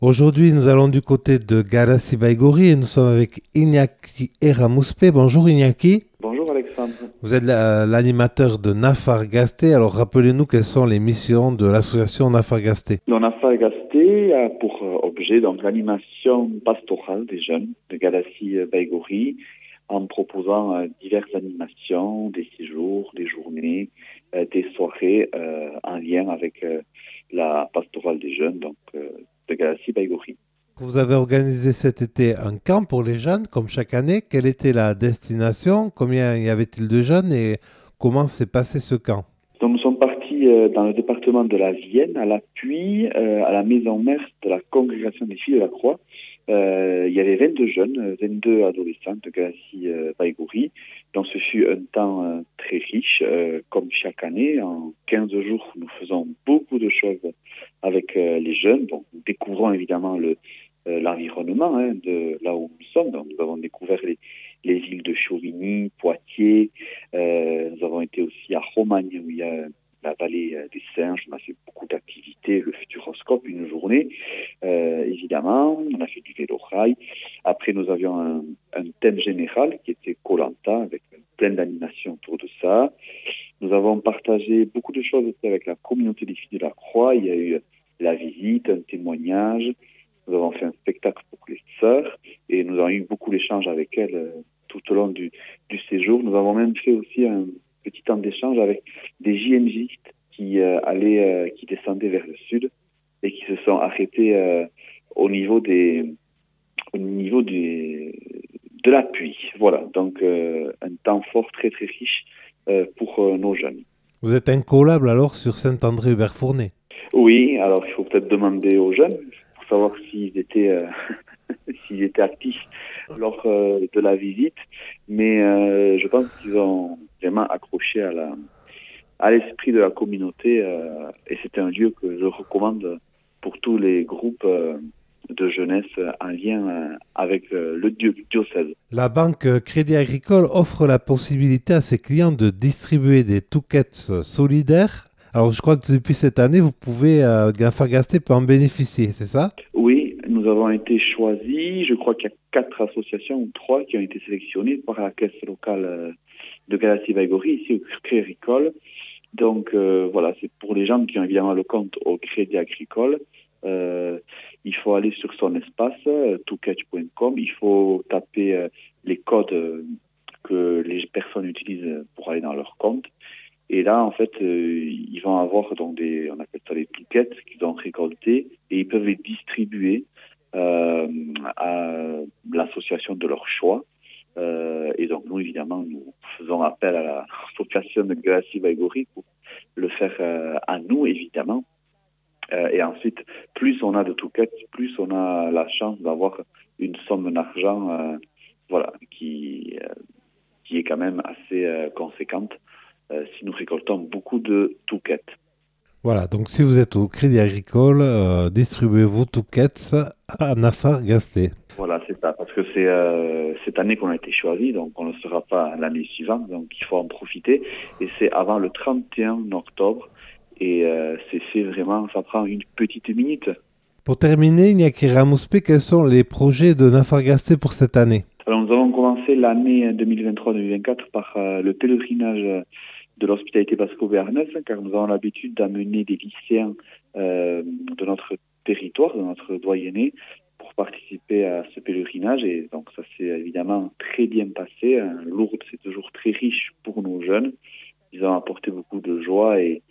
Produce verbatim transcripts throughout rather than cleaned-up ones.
Aujourd'hui, nous allons du côté de Garassi Baigori et nous sommes avec Iñaki Eramuspe. Bonjour Iñaki. Bonjour Alexandre. Vous êtes la- l'animateur de Nafar Gasté. Alors rappelez-nous quelles sont les missions de l'association Nafar Gasté. L'ONAFA Gasté a pour euh, objet donc l'animation pastorale des jeunes de Galassi euh, Baigori en proposant euh, diverses animations, des séjours, des journées, euh, des soirées euh, en lien avec euh, la pastorale des jeunes donc euh, de Galassi Baigori. Vous avez organisé cet été un camp pour les jeunes, comme chaque année. Quelle était la destination? Combien y avait-il de jeunes et comment s'est passé ce camp? Donc nous sommes partis euh, dans le département de la Vienne, à l'appui, euh, à la maison mère de la congrégation des filles de la Croix. Euh, il y avait vingt-deux jeunes, euh, vingt-deux adolescents de Galassi euh, Baigori. Donc ce fut un temps euh, très riche, euh, comme chaque année. En quinze jours, nous faisons beaucoup de choses avec euh, les jeunes. Bon, nous découvrons évidemment le, euh, l'environnement hein, de là où nous sommes. Donc, nous avons découvert les, les villes de Chauvigny, Poitiers. Euh, nous avons été aussi à Romagne, où il y a la vallée euh, des singes. On a fait beaucoup d'activités, le futuroscope, une journée, euh, évidemment. On a fait du vélo-rail. Après, nous avions un, un thème général qui était koh avec plein d'animations autour de ça. Nous avons partagé beaucoup de choses aussi avec la communauté des filles de la Croix. Il y a eu la visite, un témoignage. Nous avons fait un spectacle pour les sœurs et nous avons eu beaucoup d'échanges avec elles euh, tout au long du, du séjour. Nous avons même fait aussi un petit temps d'échange avec des J N Gistes qui euh, allaient, euh, qui descendaient vers le sud et qui se sont arrêtés euh, au niveau des, au niveau des, de l'appui. Voilà, donc euh, un temps fort très très riche euh, pour euh, nos jeunes. Vous êtes incollable alors sur Saint-André-Hubert-Fournet. Oui, alors il faut peut-être demander aux jeunes pour savoir s'ils étaient euh, s'ils étaient actifs lors euh, de la visite, mais euh, je pense qu'ils ont vraiment accroché à la à l'esprit de la communauté euh, et c'est un lieu que je recommande pour tous les groupes euh, de jeunesse en lien euh, avec euh, le dio- diocèse. La banque Crédit Agricole offre la possibilité à ses clients de distribuer des toolkits solidaires. Alors, je crois que depuis cette année, vous pouvez, euh, Gafagaster peut en bénéficier, c'est ça? Oui, nous avons été choisis. Je crois qu'il y a quatre associations ou trois qui ont été sélectionnées par la caisse locale euh, de Galassi Baigori, ici au Crédit Agricole. Donc euh, voilà, c'est pour les gens qui ont évidemment le compte au Crédit Agricole. Euh, il faut aller sur son espace, euh, toolketch point com. Il faut taper euh, les codes euh, que les personnes utilisent pour aller dans leur compte. Et là, en fait, euh, ils vont avoir donc des, on appelle ça des toolkits qu'ils ont récoltés et ils peuvent les distribuer euh, à l'association de leur choix. Euh, et donc nous, évidemment, nous faisons appel à l'association de Galassi Baigori pour le faire euh, à nous, évidemment. Euh, et ensuite, plus on a de toolkits, plus on a la chance d'avoir une somme d'argent, euh, voilà, qui euh, qui est quand même assez euh, conséquente euh, si nous récoltons beaucoup de toolkits. Voilà, donc si vous êtes au Crédit Agricole, euh, distribuez vos toolkits à Nafar Gasté. Voilà, c'est ça. Parce que c'est euh, cette année qu'on a été choisi, donc on ne le sera pas l'année suivante, donc il faut en profiter. Et c'est avant le trente et un octobre. Et euh, c'est fait vraiment, ça prend une petite minute. Pour terminer, Iñaki Ramuspe, quels sont les projets de Nafar Gasté pour cette année? Alors nous avons commencé l'année deux mille vingt-trois deux mille vingt-quatre par euh, le pèlerinage de l'hospitalité basco-béarnaise, car nous avons l'habitude d'amener des lycéens euh, de notre territoire, de notre doyenné, pour participer à ce pèlerinage. Et donc ça s'est évidemment très bien passé. Hein. Lourdes, c'est toujours très riche pour nos jeunes. Ils ont apporté beaucoup de joie et,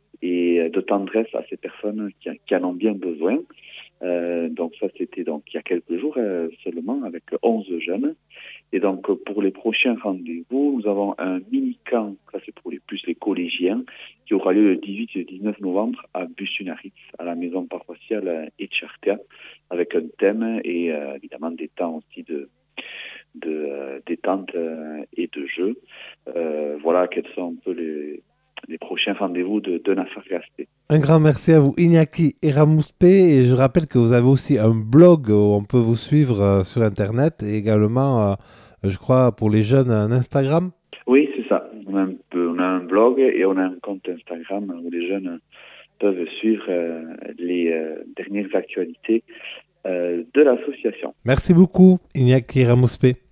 et de tendresse à ces personnes qui, qui en ont bien besoin. Euh, donc ça, c'était donc il y a quelques jours euh, seulement, avec onze jeunes. Et donc, pour les prochains rendez-vous, nous avons un mini-camp, ça c'est pour les plus les collégiens, qui aura lieu le dix-huit et le dix-neuf novembre à Busunaritz, à la maison paroissiale Etchartea, avec un thème et euh, évidemment des temps aussi de, de euh, détente euh, et de jeu. Euh, voilà quels sont un peu les, les prochains rendez-vous de, de Nafar Gasté. Un grand merci à vous, Iñaki Eramuspe. Et je rappelle que vous avez aussi un blog où on peut vous suivre euh, sur Internet et également, euh, je crois, pour les jeunes, un Instagram. Oui, c'est ça. On a, un peu, on a un blog et on a un compte Instagram où les jeunes peuvent suivre euh, les euh, dernières actualités euh, de l'association. Merci beaucoup, Iñaki Ramospé.